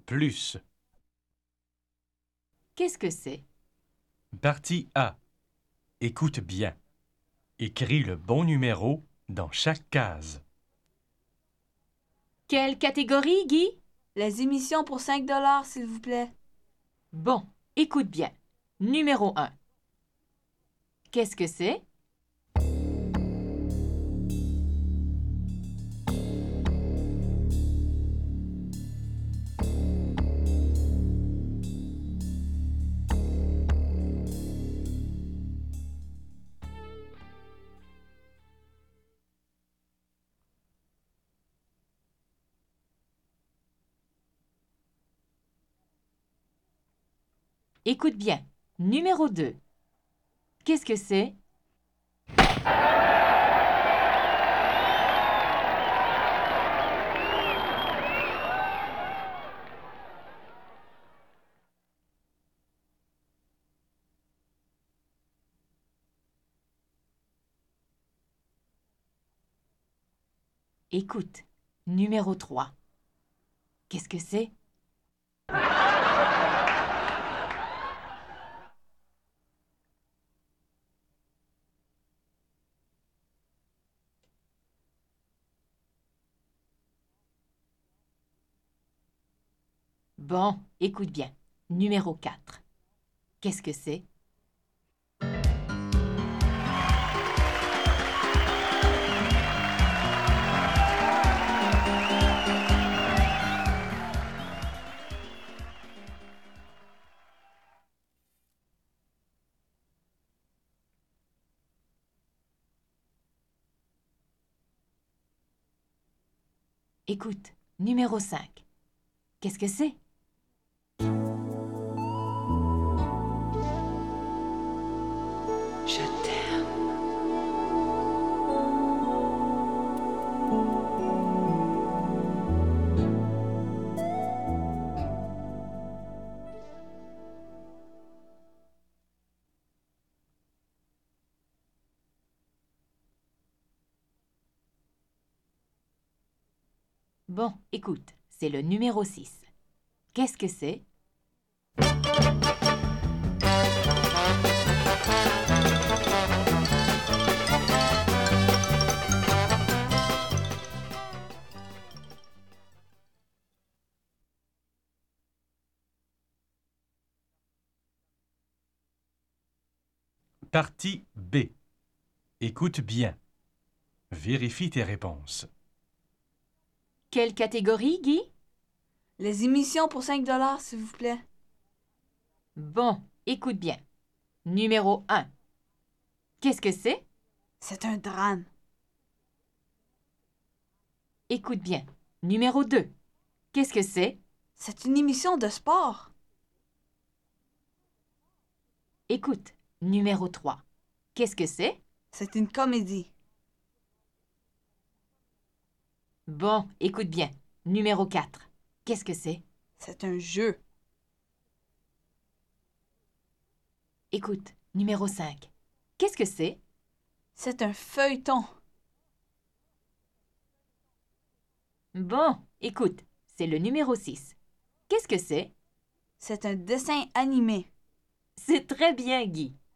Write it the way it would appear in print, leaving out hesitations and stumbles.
plus. Qu'est-ce que c'est? Partie A. Écoute bien. Écris le bon numéro dans chaque case. Quelle catégorie, Guy? Les émissions pour 5 s'il vous plaît. Bon, écoute bien. Numéro 1. Qu'est-ce que c'est? Écoute bien. Numéro 2. Qu'est-ce que c'est? Écoute. Numéro 3. Qu'est-ce que c'est? Bon, écoute bien. Numéro 4. Qu'est-ce que c'est? Écoute. Numéro 5. Qu'est-ce que c'est? Je t'aime. Bon, écoute. C'est le numéro 6. Qu'est-ce que c'est? Partie B. Écoute bien. Vérifie tes réponses. Quelle catégorie, Guy? Les émissions pour 5 s'il vous plaît. Bon, écoute bien. Numéro 1. Qu'est-ce que c'est? C'est un drame. Écoute bien. Numéro 2. Qu'est-ce que c'est? C'est une émission de sport. Écoute. Numéro 3. Qu'est-ce que c'est? C'est une comédie. Bon, écoute bien. Numéro 4. Qu'est-ce que c'est? C'est un jeu. Écoute. Numéro 5. Qu'est-ce que c'est? C'est un feuilleton. Bon, écoute. C'est le numéro 6. Qu'est-ce que c'est? C'est un dessin animé. C'est très bien, Guy.